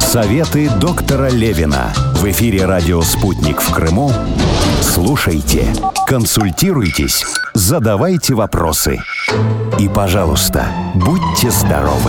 Советы доктора Левина. В эфире радио «Спутник» в Крыму. Слушайте, консультируйтесь, задавайте вопросы. И, пожалуйста, будьте здоровы.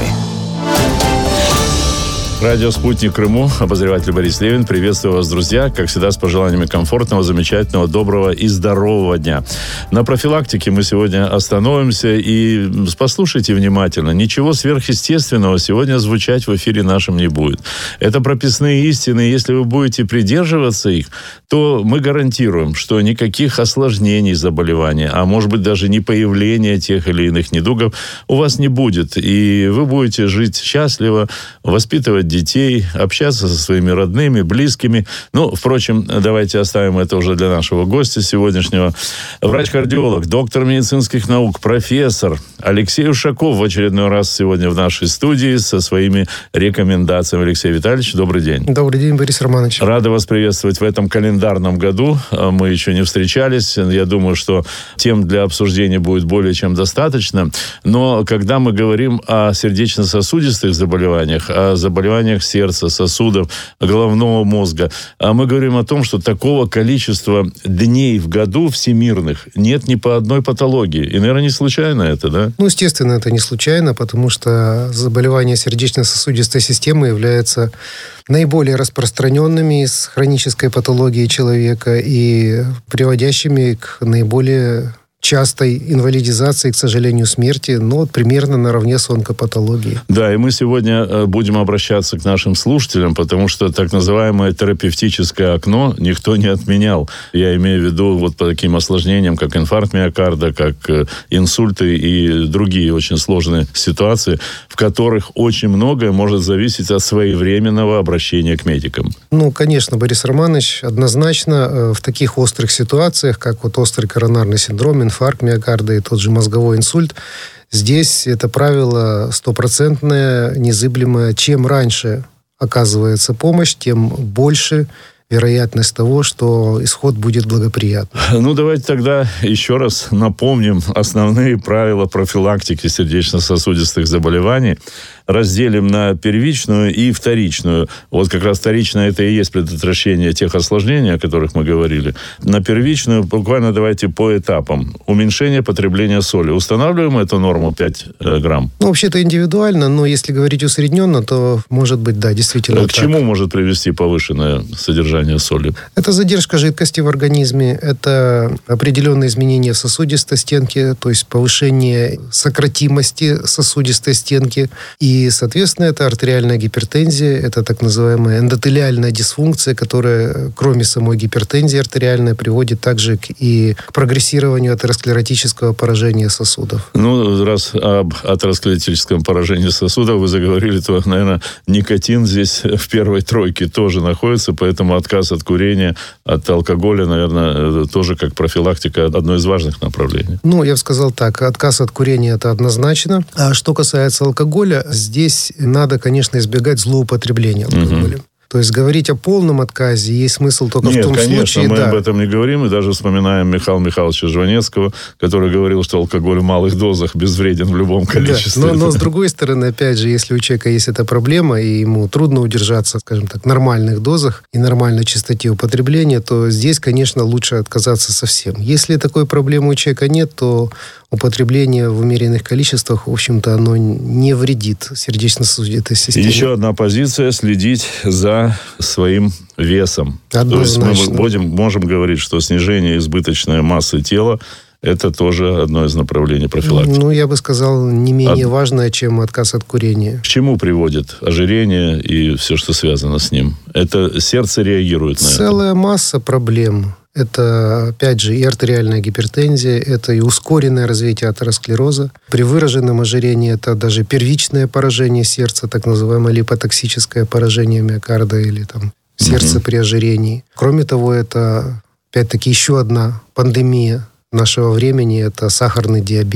Радио «Спутник» Крыму, обозреватель Борис Левин. Приветствую вас, друзья. Как всегда, с пожеланиями комфортного, замечательного, доброго и здорового дня. На профилактике мы сегодня остановимся. И послушайте внимательно. Ничего сверхъестественного сегодня звучать в эфире нашем не будет. Это прописные истины. Если вы будете придерживаться их, то мы гарантируем, что никаких осложнений заболевания, а может быть даже не появления тех или иных недугов у вас не будет. И вы будете жить счастливо, воспитывать детей, общаться со своими родными, близкими. Ну, впрочем, давайте оставим это уже для нашего гостя сегодняшнего. Врач-кардиолог, доктор медицинских наук, профессор Алексей Ушаков в очередной раз сегодня в нашей студии со своими рекомендациями. Алексей Витальевич, добрый день. Добрый день, Борис Романович. Рада вас приветствовать в этом календарном году. Мы еще не встречались. Я думаю, что тем для обсуждения будет более чем достаточно. Но когда мы говорим о сердечно-сосудистых заболеваниях, о заболеваниях сердца, сосудов, головного мозга, мы говорим о том, что такого количества дней в году всемирных нет ни по одной патологии. И, наверное, не случайно это, да? Ну, естественно, это не случайно, потому что заболевания сердечно-сосудистой системы являются наиболее распространенными из хронической патологии человека и приводящими к наиболее частой инвалидизации, к сожалению, смерти, но примерно наравне с онкопатологией. Да, и мы сегодня будем обращаться к нашим слушателям, потому что так называемое терапевтическое окно никто не отменял. Я имею в виду вот по таким осложнениям, как инфаркт миокарда, как инсульты и другие очень сложные ситуации, в которых очень многое может зависеть от своевременного обращения к медикам. Ну, конечно, Борис Романович, однозначно в таких острых ситуациях, как вот острый коронарный синдром, инфаркт миокарда и тот же мозговой инсульт, здесь это правило стопроцентное, незыблемое. Чем раньше оказывается помощь, тем больше вероятность того, что исход будет благоприятным. Ну, давайте тогда еще раз напомним основные правила профилактики сердечно-сосудистых заболеваний. Разделим на первичную и вторичную. Вот как раз вторичная — это и есть предотвращение тех осложнений, о которых мы говорили. На первичную буквально давайте по этапам. Уменьшение потребления соли. Устанавливаем эту норму 5 грамм? Ну, вообще-то индивидуально, но если говорить усредненно, то, может быть, да, действительно К чему может привести повышенное содержание соли? Это задержка жидкости в организме, это определенные изменения в сосудистой стенке, то есть повышение сократимости сосудистой стенки. И, соответственно, это артериальная гипертензия, это так называемая эндотелиальная дисфункция, которая, кроме самой гипертензии артериальной, приводит также и к прогрессированию атеросклеротического поражения сосудов. Ну, раз об атеросклеротическом поражении сосудов вы заговорили, то, наверное, никотин здесь в первой тройке тоже находится, поэтому отказ от курения, от алкоголя, наверное, тоже как профилактика одно из важных направлений. Ну, я бы сказал так, отказ от курения – это однозначно. А что касается алкоголя, здесь надо, конечно, избегать злоупотребления алкоголем. То есть говорить о полном отказе есть смысл только в том конечно, случае... мы об этом не говорим, и даже вспоминаем Михаила Михайловича Жванецкого, который говорил, что алкоголь в малых дозах безвреден в любом количестве. Да, но с другой стороны, опять же, если у человека есть эта проблема, и ему трудно удержаться, скажем так, в нормальных дозах и нормальной частоте употребления, то здесь, конечно, лучше отказаться совсем. Если такой проблемы у человека нет, то употребление в умеренных количествах, в общем-то, оно не вредит сердечно-сосудистой системе. Еще одна позиция – следить за своим весом. Однозначно. То есть мы можем говорить, что снижение избыточной массы тела – это тоже одно из направлений профилактики. Ну, я бы сказал, не менее важное, чем отказ от курения. К чему приводит ожирение и все, что связано с ним? Это сердце реагирует на это? Целая масса проблем. Это, опять же, и артериальная гипертензия, это и ускоренное развитие атеросклероза. При выраженном ожирении это даже первичное поражение сердца, так называемое липотоксическое поражение миокарда или там сердце при ожирении. Кроме того, это, опять-таки, еще одна пандемия нашего времени – это сахарный диабет.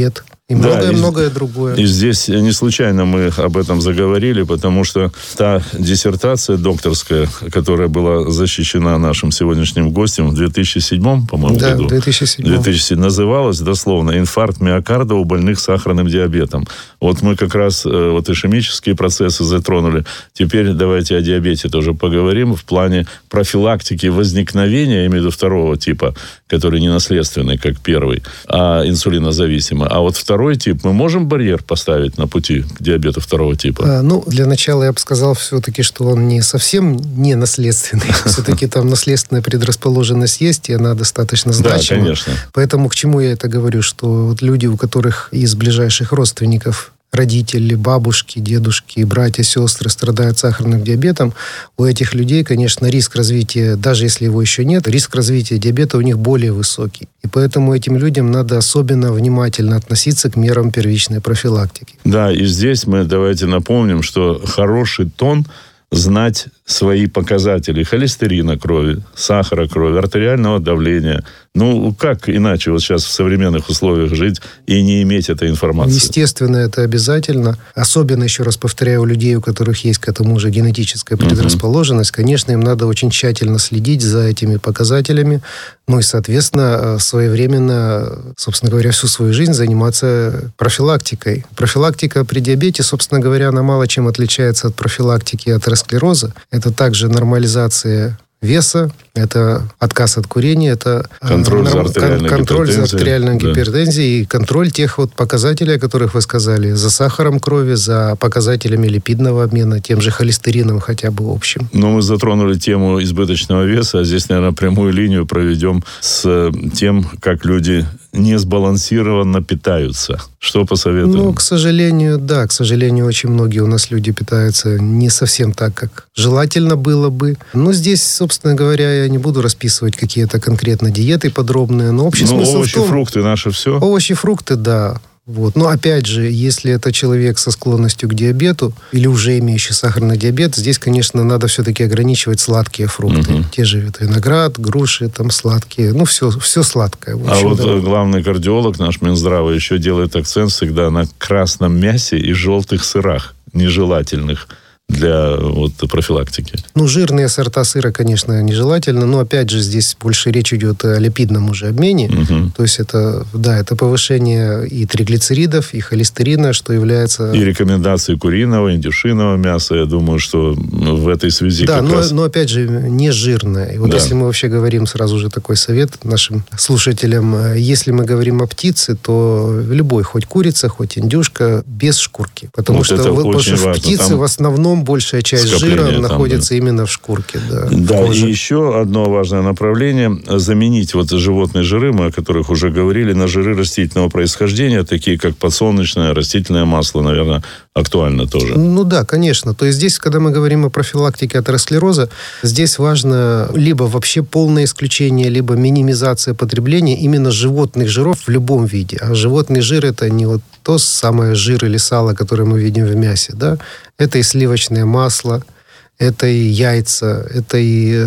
И многое другое. И здесь не случайно мы об этом заговорили, потому что та диссертация докторская, которая была защищена нашим сегодняшним гостем в 2007, по-моему, году. Да, 2007. Называлась дословно «Инфаркт миокарда у больных с сахарным диабетом». Вот мы как раз ишемические процессы затронули. Теперь давайте о диабете тоже поговорим в плане профилактики возникновения, я имею в виду второго типа, который не наследственный, как первый, а инсулинозависимый. А вот второй тип, мы можем барьер поставить на пути к диабету второго типа? Для начала я бы сказал все-таки, что он не совсем не наследственный. Все-таки там наследственная предрасположенность есть, и она достаточно значима. Да, конечно. Поэтому к чему я это говорю? Что вот люди, у которых из ближайших родственников родители, бабушки, дедушки, братья, сестры страдают сахарным диабетом, у этих людей, конечно, риск развития, даже если его еще нет, риск развития диабета у них более высокий. И поэтому этим людям надо особенно внимательно относиться к мерам первичной профилактики. Да, и здесь мы давайте напомним, что хороший тон знать свои показатели холестерина крови, сахара крови, артериального давления. Как иначе вот сейчас в современных условиях жить и не иметь этой информации? Естественно, это обязательно. Особенно, еще раз повторяю, у людей, у которых есть к этому уже генетическая предрасположенность, конечно, им надо очень тщательно следить за этими показателями, и, соответственно, своевременно, собственно говоря, всю свою жизнь заниматься профилактикой. Профилактика при диабете, собственно говоря, она мало чем отличается от профилактики атеросклероза. Это также нормализация веса, это отказ от курения, это контроль за артериальной гипертензией и контроль тех показателей, о которых вы сказали, за сахаром крови, за показателями липидного обмена, тем же холестерином хотя бы общим. Мы затронули тему избыточного веса, а здесь, наверное, прямую линию проведем с тем, как люди несбалансированно питаются. Что посоветуем? К сожалению, очень многие у нас люди питаются не совсем так, как желательно было бы. Здесь, собственно говоря, я не буду расписывать какие-то конкретно диеты подробные, но общий смысл овощи, в том... фрукты наше все? Овощи, фрукты, да. Но опять же, если это человек со склонностью к диабету или уже имеющий сахарный диабет, здесь, конечно, надо все-таки ограничивать сладкие фрукты. Те же виноград, груши, сладкие. Все сладкое. Главный кардиолог наш Минздрава еще делает акцент всегда на красном мясе и желтых сырах, нежелательных для профилактики. Жирные сорта сыра, конечно, нежелательно, но опять же здесь больше речь идет о липидном уже обмене. То есть это повышение и триглицеридов, и холестерина, что является... И рекомендации куриного, индюшиного мяса, я думаю, что в этой связи но опять же не жирное. И если мы вообще говорим, сразу же такой совет нашим слушателям, если мы говорим о птице, то любой, хоть курица, хоть индюшка, без шкурки. Потому что в птице в основном большая часть жира находится именно в шкурке. И еще одно важное направление – заменить животные жиры, мы о которых уже говорили, на жиры растительного происхождения, такие как подсолнечное, растительное масло, наверное, актуально тоже. Да, конечно. То есть здесь, когда мы говорим о профилактике атеросклероза, здесь важно либо вообще полное исключение, либо минимизация потребления именно животных жиров в любом виде. А животный жир – это не то самое жир или сало, которое мы видим в мясе, да? Это и сливочное масло, это и яйца, это и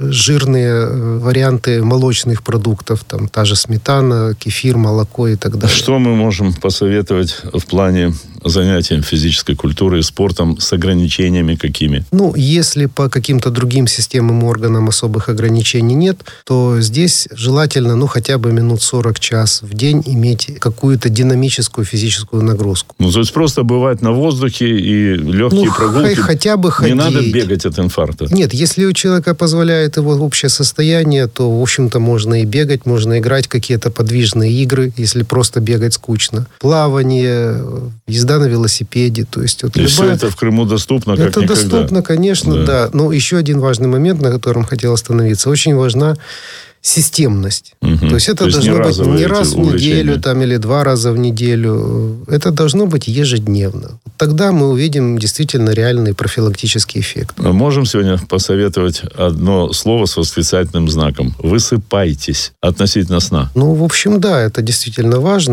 жирные варианты молочных продуктов, та же сметана, кефир, молоко и так далее. Что мы можем посоветовать в плане занятий физической культурой и спортом с ограничениями какими? Если по каким-то другим системам, органам особых ограничений нет, то здесь желательно, хотя бы минут 40-час в день иметь какую-то динамическую физическую нагрузку. То есть просто бывать на воздухе и легкие прогулки. Хотя бы ходить. Не надо бегать от инфаркта. Нет, если у человека позволяет его общее состояние, то, в общем-то, можно и бегать, можно играть в какие-то подвижные игры, если просто бегать скучно. Плавание, езда на велосипеде. То есть, все это в Крыму доступно, как никогда. Это доступно, конечно, да. Но еще один важный момент, на котором хотел остановиться. Очень важна системность. То есть это должно быть не раз в неделю или 2 раза в неделю. Это должно быть ежедневно. Тогда мы увидим действительно реальный профилактический эффект. Мы можем сегодня посоветовать одно слово с восклицательным знаком. Высыпайтесь относительно сна. В общем, да, это действительно важно.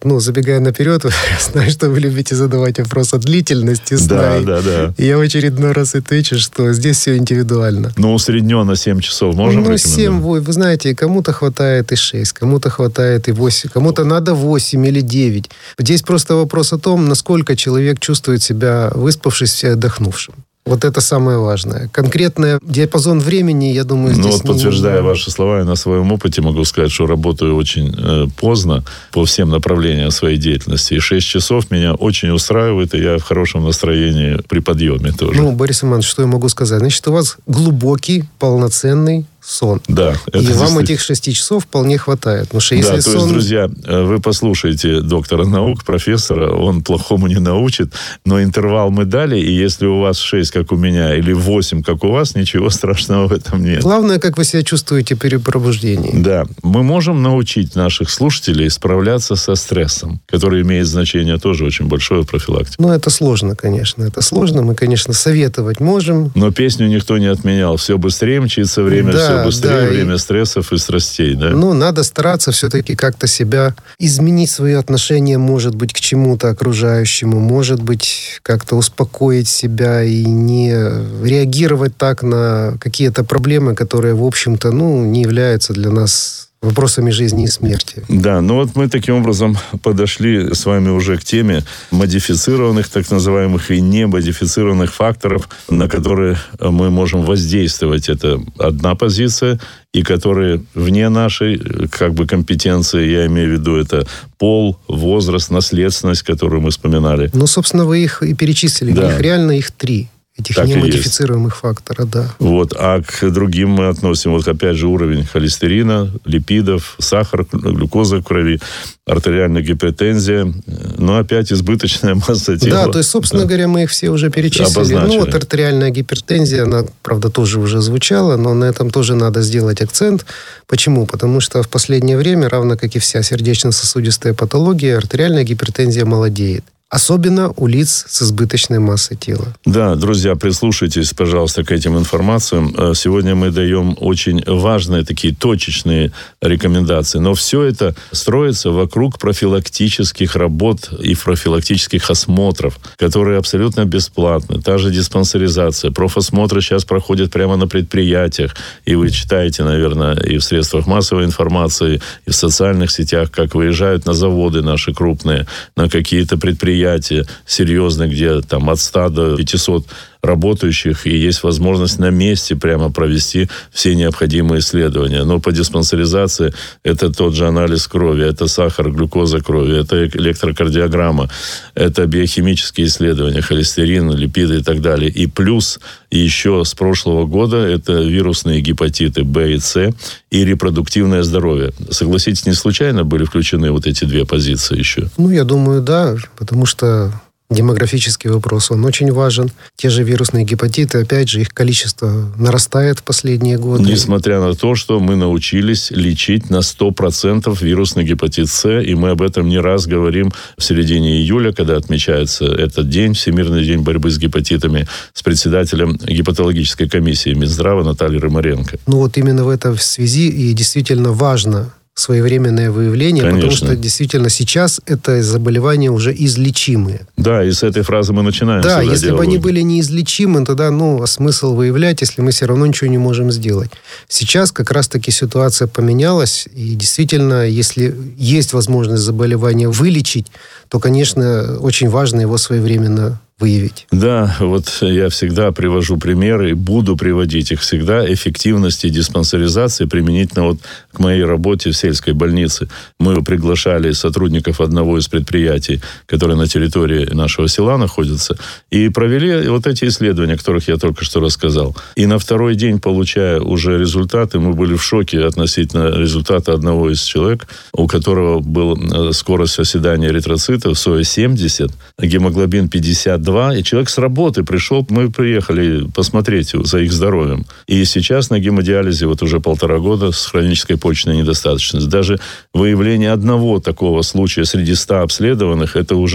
забегая наперед, знаю, что вы любите задавать вопрос о длительности сна. Да. И я в очередной раз отвечу, что здесь все индивидуально. Усредненно 7 часов можем рекомендовать? 7, вы знаете, кому-то хватает и 6, кому-то хватает и 8, кому-то надо 8 или 9. Здесь просто вопрос о том, насколько человек чувствует себя выспавшись и отдохнувшим. Вот это самое важное. Конкретный диапазон времени, я думаю, здесь... подтверждая ваши слова, я на своем опыте могу сказать, что работаю очень поздно по всем направлениям своей деятельности. И 6 часов меня очень устраивает, и я в хорошем настроении при подъеме тоже. Борис Иванович, что я могу сказать? Значит, у вас глубокий, полноценный сон. Да. И вам этих 6 часов вполне хватает. Потому что если то есть, друзья, вы послушайте доктора наук, профессора, он плохому не научит, но интервал мы дали, и если у вас 6, как у меня, или 8, как у вас, ничего страшного в этом нет. Главное, как вы себя чувствуете при пробуждении. Да. Мы можем научить наших слушателей справляться со стрессом, который имеет значение тоже очень большое в профилактике. Это сложно, конечно. Это сложно. Мы, конечно, советовать можем. Но песню никто не отменял. Все быстрее мчится время, все быстрее, время стрессов и страстей, да? Надо стараться все-таки как-то себя изменить свое отношение, может быть, к чему-то окружающему, может быть, как-то успокоить себя и не реагировать так на какие-то проблемы, которые, в общем-то, не являются для нас вопросами жизни и смерти. Да, мы таким образом подошли с вами уже к теме модифицированных, так называемых, и немодифицированных факторов, на которые мы можем воздействовать. Это одна позиция, и которые вне нашей компетенции, я имею в виду, это пол, возраст, наследственность, которую мы вспоминали. Собственно, вы их и перечислили. Да. Их реально их 3. Этих так немодифицируемых фактора, да. А к другим мы относим, опять же, уровень холестерина, липидов, сахар, глюкоза в крови, артериальная гипертензия, опять избыточная масса тела. Да, то есть, собственно говоря, мы их все уже перечислили. Артериальная гипертензия, она, правда, тоже уже звучала, но на этом тоже надо сделать акцент. Почему? Потому что в последнее время, равно как и вся сердечно-сосудистая патология, артериальная гипертензия молодеет. Особенно у лиц с избыточной массой тела. Да, друзья, прислушайтесь, пожалуйста, к этим информациям. Сегодня мы даем очень важные такие точечные рекомендации. Но все это строится вокруг профилактических работ и профилактических осмотров, которые абсолютно бесплатны. Та же диспансеризация. Профосмотры сейчас проходят прямо на предприятиях. И вы читаете, наверное, и в средствах массовой информации, и в социальных сетях, как выезжают на заводы наши крупные, на какие-то предприятия серьезные, где там от 100 до 500 работающих, и есть возможность на месте прямо провести все необходимые исследования. Но по диспансеризации это тот же анализ крови, это сахар, глюкоза крови, это электрокардиограмма, это биохимические исследования, холестерин, липиды и так далее. И плюс еще с прошлого года это вирусные гепатиты Б и С и репродуктивное здоровье. Согласитесь, не случайно были включены эти 2 позиции еще? Я думаю, да, потому что демографический вопрос, он очень важен. Те же вирусные гепатиты, опять же, их количество нарастает в последние годы. Несмотря на то, что мы научились лечить на 100% вирусный гепатит С, и мы об этом не раз говорим в середине июля, когда отмечается этот день, Всемирный день борьбы с гепатитами, с председателем гепатологической комиссии Минздрава Натальей Рымаренко. Именно в этой связи и действительно важно своевременное выявление, Конечно. Потому что действительно сейчас это заболевания уже излечимые. Да, и с этой фразы мы начинаем. Да, если диалог. бы они были неизлечимы, тогда, смысл выявлять, если мы все равно ничего не можем сделать. Сейчас как раз-таки ситуация поменялась, и действительно, если есть возможность заболевания вылечить, то, конечно, очень важно его своевременно выявить. Да, я всегда привожу примеры, и буду приводить их всегда, эффективности диспансеризации применительно к моей работе в сельской больнице. Мы приглашали сотрудников одного из предприятий, которые на территории нашего села находятся, и провели эти исследования, о которых я только что рассказал. И на второй день, получая уже результаты, мы были в шоке относительно результата одного из человек, у которого была скорость оседания эритроцитов, СОЭ 70, гемоглобин 52, и человек с работы пришел, мы приехали посмотреть за их здоровьем. И сейчас на гемодиализе уже 1,5 года с хронической почечной недостаточностью. Даже выявление одного такого случая среди 100 обследованных, это уже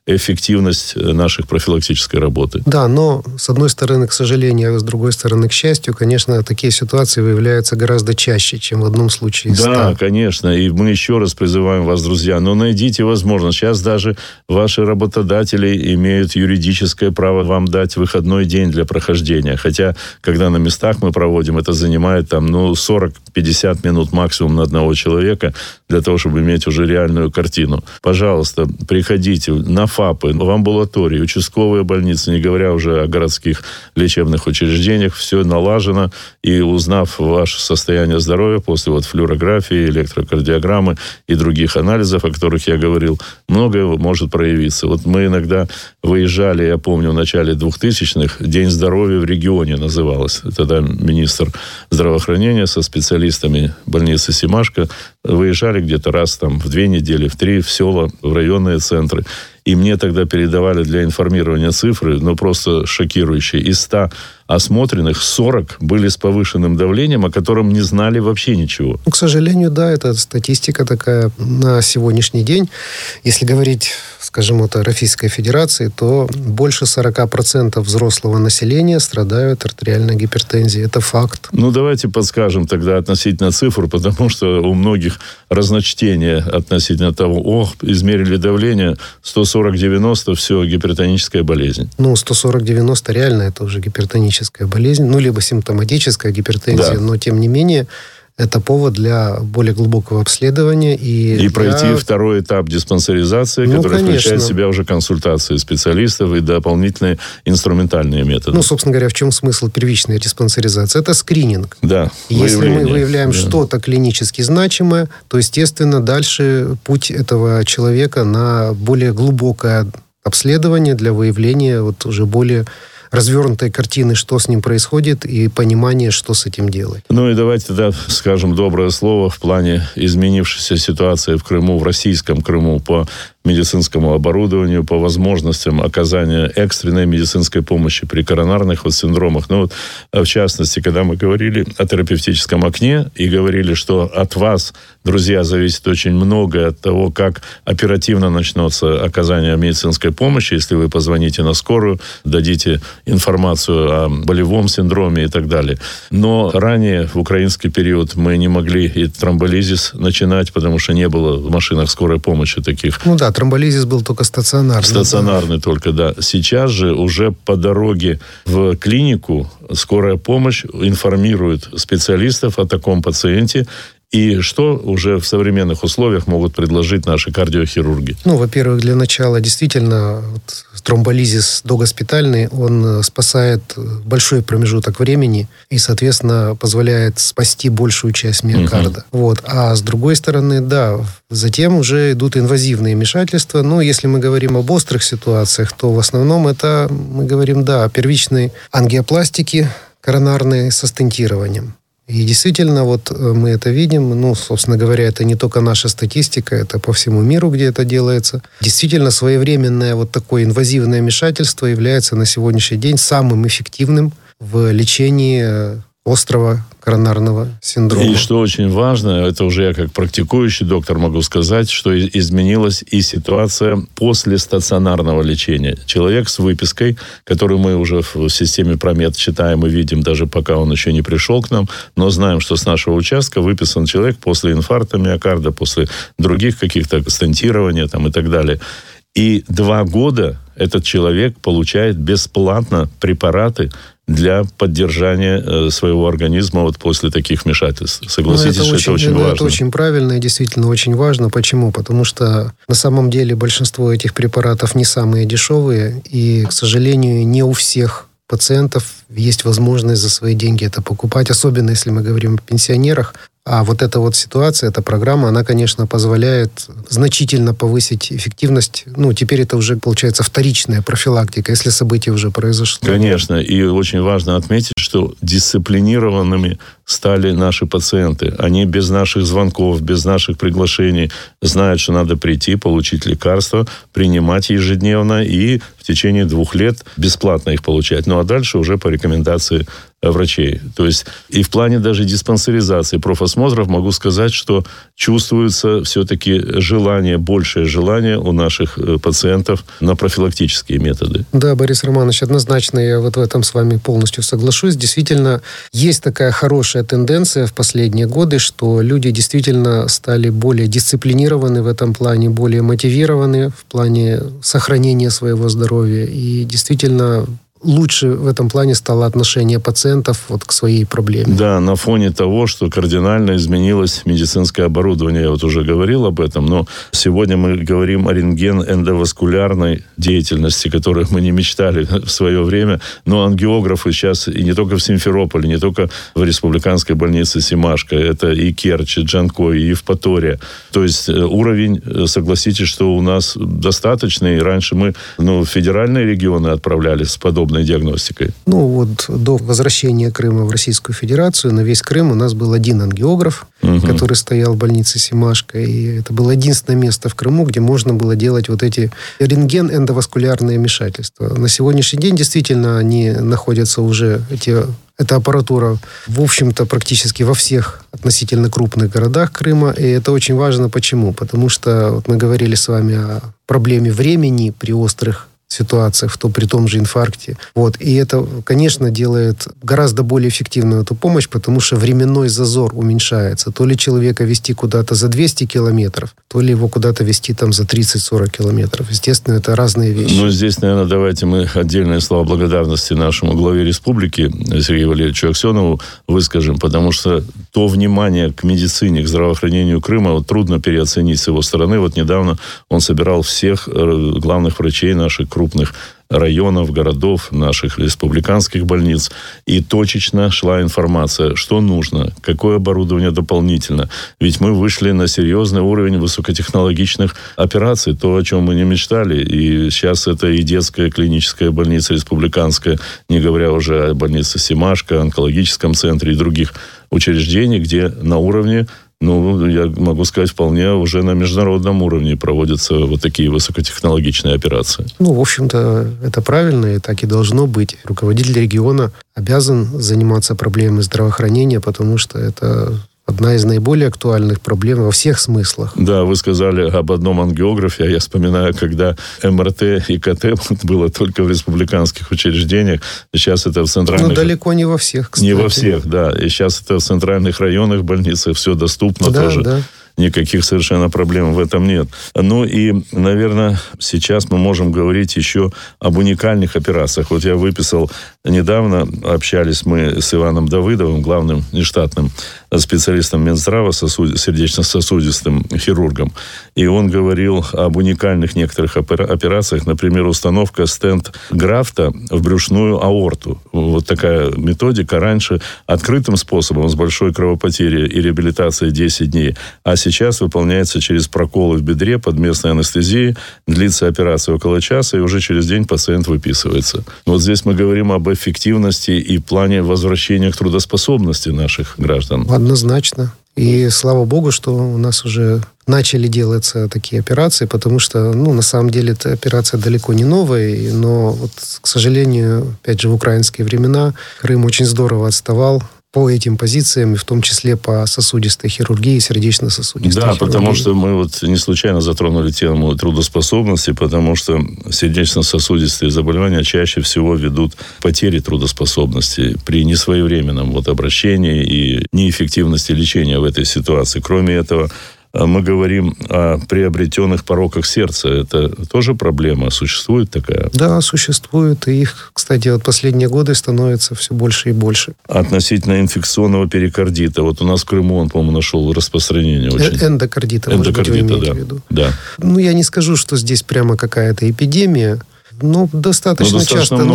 эффективность наших профилактической работы. Да, но с одной стороны, к сожалению, а с другой стороны, к счастью, конечно, такие ситуации выявляются гораздо чаще, чем в одном случае из 100. Да, конечно. И мы еще раз призываем вас, друзья, но найдите возможность. Сейчас даже ваши работодатели имеют юридическое право вам дать выходной день для прохождения. Хотя, когда на местах мы проводим, это занимает там, 40-50 минут максимум на одного человека для того, чтобы иметь уже реальную картину. Пожалуйста, приходите на ФАПы, в амбулатории, участковые больницы, не говоря уже о городских лечебных учреждениях. Все налажено. И узнав ваше состояние здоровья после флюорографии, электрокардиограммы и других анализов, о которых я говорил, многое может проявиться. Мы иногда выезжали, я помню, в начале 2000-х, День здоровья в регионе называлось. Тогда министр здравоохранения со специалистами больницы Семашко выезжали где-то раз в 2 недели, в 3 в села, в районные центры. И мне тогда передавали для информирования цифры, просто шокирующие. Из 100 осмотренных 40 были с повышенным давлением, о котором не знали вообще ничего. К сожалению, да, это статистика такая на сегодняшний день. Если говорить, скажем, о Российской Федерации, то больше 40% взрослого населения страдают артериальной гипертензией. Это факт. Давайте подскажем тогда относительно цифр, потому что у многих разночтение относительно того, измерили давление, 140-90, все, гипертоническая болезнь. 140-90 реально это уже гипертоническая болезнь, либо симптоматическая гипертензия, да. Но тем не менее это повод для более глубокого обследования. И пройти второй этап диспансеризации, который включает в себя уже консультации специалистов и дополнительные инструментальные методы. Собственно говоря, в чем смысл первичной диспансеризации? Это скрининг. Да, если мы выявляем что-то клинически значимое, то, естественно, дальше путь этого человека на более глубокое обследование для выявления уже более развернутой картины, что с ним происходит, и понимание, что с этим делать. И давайте тогда скажем доброе слово в плане изменившейся ситуации в Крыму, в российском Крыму, по медицинскому оборудованию, по возможностям оказания экстренной медицинской помощи при коронарных синдромах. В частности, когда мы говорили о терапевтическом окне и говорили, что от вас, друзья, зависит очень многое от того, как оперативно начнется оказание медицинской помощи, если вы позвоните на скорую, дадите информацию о болевом синдроме и так далее. Но ранее, в украинский период, мы не могли и тромболизис начинать, потому что не было в машинах скорой помощи таких. Тромболизис был только стационарный. Стационарный только, да. Сейчас же уже по дороге в клинику скорая помощь информирует специалистов о таком пациенте. И что уже в современных условиях могут предложить наши кардиохирурги? Во-первых, для начала действительно тромболизис догоспитальный, он спасает большой промежуток времени и, соответственно, позволяет спасти большую часть миокарда. А с другой стороны, да, затем уже идут инвазивные вмешательства. Если мы говорим об острых ситуациях, то в основном это, мы говорим, о первичной ангиопластике коронарной со стентированием. И действительно, мы это видим, собственно говоря, это не только наша статистика, это по всему миру, где это делается. Действительно, своевременное такое инвазивное вмешательство является на сегодняшний день самым эффективным в лечении острого коронарного синдрома. И что очень важно, это уже я как практикующий доктор могу сказать, что изменилась и ситуация после стационарного лечения. Человек с выпиской, которую мы уже в системе Промед читаем и видим, даже пока он еще не пришел к нам, но знаем, что с нашего участка выписан человек после инфаркта миокарда, после других каких-то стентирования и так далее. И 2 года этот человек получает бесплатно препараты для поддержания своего организма после таких вмешательств. Согласитесь, что это очень важно. Это очень правильно и действительно очень важно. Почему? Потому что на самом деле большинство этих препаратов не самые дешевые, и, к сожалению, не у всех пациентов есть возможность за свои деньги это покупать, особенно если мы говорим о пенсионерах. А эта ситуация, эта программа, она, конечно, позволяет значительно повысить эффективность. Теперь это уже, получается, вторичная профилактика, если событие уже произошло. Конечно. И очень важно отметить, что дисциплинированными стали наши пациенты. Они без наших звонков, без наших приглашений знают, что надо прийти, получить лекарства, принимать ежедневно и в течение 2 лет бесплатно их получать. Ну, а дальше уже по рекомендации врачей. То есть и в плане даже диспансеризации, профосмотров могу сказать, что чувствуется все-таки большее желание у наших пациентов на профилактические методы. Да, Борис Романович, однозначно я вот в этом с вами полностью соглашусь. Действительно, есть такая хорошая тенденция в последние годы, что люди действительно стали более дисциплинированы в этом плане, более мотивированы в плане сохранения своего здоровья. И действительно лучше в этом плане стало отношение пациентов вот к своей проблеме. Да, на фоне того, что кардинально изменилось медицинское оборудование. Я вот уже говорил об этом, но сегодня мы говорим о рентген-эндоваскулярной деятельности, которой мы не мечтали в свое время. Но ангиографы сейчас и не только в Симферополе, не только в республиканской больнице Семашко, это и Керчь, и Джанкой, и Евпатория. То есть уровень, согласитесь, что у нас достаточный. Раньше мы в федеральные регионы отправляли с подобной диагностикой. Ну вот до возвращения Крыма в Российскую Федерацию на весь Крым у нас был один ангиограф, который стоял в больнице Семашко. И это было единственное место в Крыму, где можно было делать вот эти рентген-эндоваскулярные вмешательства. На сегодняшний день действительно они находятся уже, эта аппаратура, в общем-то, практически во всех относительно крупных городах Крыма. И это очень важно. Почему? Потому что вот мы говорили с вами о проблеме времени при острых ситуациях, при том же инфаркте. Вот. И это, конечно, делает гораздо более эффективную эту помощь, потому что временной зазор уменьшается. То ли человека везти куда-то за 200 километров, то ли его куда-то везти за 30-40 километров. Естественно, это разные вещи. Ну, здесь, наверное, давайте мы отдельные слова благодарности нашему главе республики Сергею Валерьевичу Аксенову выскажем, потому что то внимание к медицине, к здравоохранению Крыма трудно переоценить с его стороны. Вот недавно он собирал всех главных врачей наших крупных районов, городов, наших республиканских больниц. И точечно шла информация, что нужно, какое оборудование дополнительно. Ведь мы вышли на серьезный уровень высокотехнологичных операций, то, о чем мы не мечтали. И сейчас это и детская клиническая больница республиканская, не говоря уже о больнице Семашко, онкологическом центре и других учреждений, где на уровне, я могу сказать, вполне уже на международном уровне проводятся вот такие высокотехнологичные операции. В общем-то, это правильно, и так и должно быть. Руководитель региона обязан заниматься проблемой здравоохранения, потому что это одна из наиболее актуальных проблем во всех смыслах. Да, вы сказали об одном ангиографе, а я вспоминаю, когда МРТ и КТ было только в республиканских учреждениях. Сейчас это в центральных... далеко не во всех, кстати. Не во всех, да. И сейчас это в центральных районных больницах все доступно тоже. Да. Никаких совершенно проблем в этом нет. И, наверное, сейчас мы можем говорить еще об уникальных операциях. Вот я выписал недавно, общались мы с Иваном Давыдовым, главным нештатным специалистом Минздрава, сердечно-сосудистым хирургом. И он говорил об уникальных некоторых операциях. Например, установка стент-графта в брюшную аорту. Вот такая методика. Раньше открытым способом с большой кровопотерей и реабилитацией 10 дней. А сейчас выполняется через проколы в бедре под местной анестезией. Длится операция около часа, и уже через день пациент выписывается. Вот здесь мы говорим об эффективности и плане возвращения к трудоспособности наших граждан. Однозначно. И слава богу, что у нас уже начали делаться такие операции, потому что, на самом деле, эта операция далеко не новая, но, к сожалению, опять же, в украинские времена Крым очень здорово отставал по этим позициям, и в том числе по сосудистой хирургии, сердечно-сосудистой хирургии. Да, потому что мы не случайно затронули тему трудоспособности, потому что сердечно-сосудистые заболевания чаще всего ведут к потере трудоспособности при несвоевременном обращении и неэффективности лечения в этой ситуации. Кроме этого, мы говорим о приобретенных пороках сердца. Это тоже проблема? Существует такая? Да, существует. И их, кстати, последние годы становится все больше и больше. Относительно инфекционного перикардита. Вот у нас в Крыму он, по-моему, нашел распространение очень. Эндокардита, может быть, вы имеете в виду. Да. Я не скажу, что здесь прямо какая-то эпидемия. Достаточно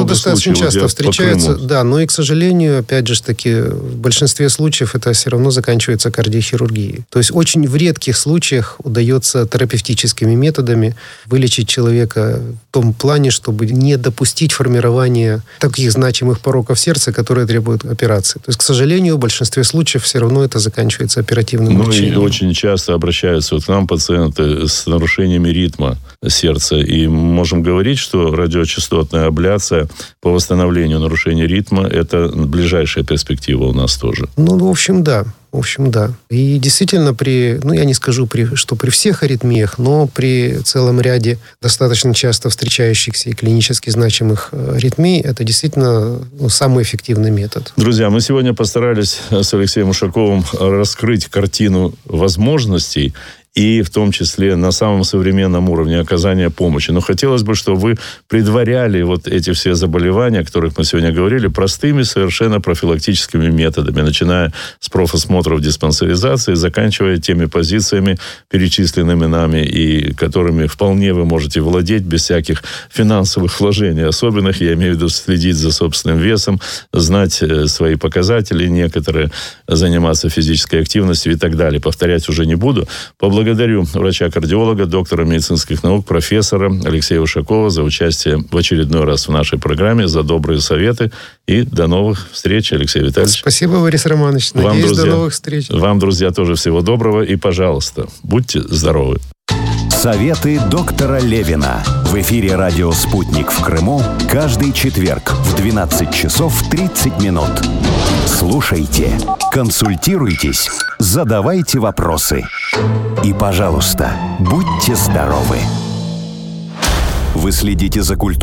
часто встречаются. Да, но и, к сожалению, опять же таки, в большинстве случаев это все равно заканчивается кардиохирургией. То есть очень в редких случаях удается терапевтическими методами вылечить человека в том плане, чтобы не допустить формирования таких значимых пороков сердца, которые требуют операции. То есть, к сожалению, в большинстве случаев все равно это заканчивается оперативным лечением. И очень часто обращаются к нам пациенты с нарушениями ритма сердца. И можем говорить, что радиочастотная абляция по восстановлению нарушения ритма – это ближайшая перспектива у нас тоже. Ну, в общем, да. И действительно, я не скажу, что при всех аритмиях, но при целом ряде достаточно часто встречающихся и клинически значимых аритмий, это действительно самый эффективный метод. Друзья, мы сегодня постарались с Алексеем Ушаковым раскрыть картину возможностей и в том числе на самом современном уровне оказания помощи. Но хотелось бы, чтобы вы предваряли вот эти все заболевания, о которых мы сегодня говорили, простыми совершенно профилактическими методами, начиная с профосмотров диспансеризации, заканчивая теми позициями, перечисленными нами, и которыми вполне вы можете владеть без всяких финансовых вложений особенных. Я имею в виду следить за собственным весом, знать свои показатели некоторые, заниматься физической активностью и так далее. Повторять уже не буду. Благодарю врача-кардиолога, доктора медицинских наук, профессора Алексея Ушакова за участие в очередной раз в нашей программе, за добрые советы. И до новых встреч, Алексей Витальевич. Спасибо, Борис Романович. Надеюсь, друзья, до новых встреч. Вам, друзья, тоже всего доброго. И, пожалуйста, будьте здоровы. Советы доктора Левина. В эфире радио «Спутник» в Крыму каждый четверг в 12 часов 30 минут. Слушайте, консультируйтесь, задавайте вопросы. И, пожалуйста, будьте здоровы. Вы следите за культурой.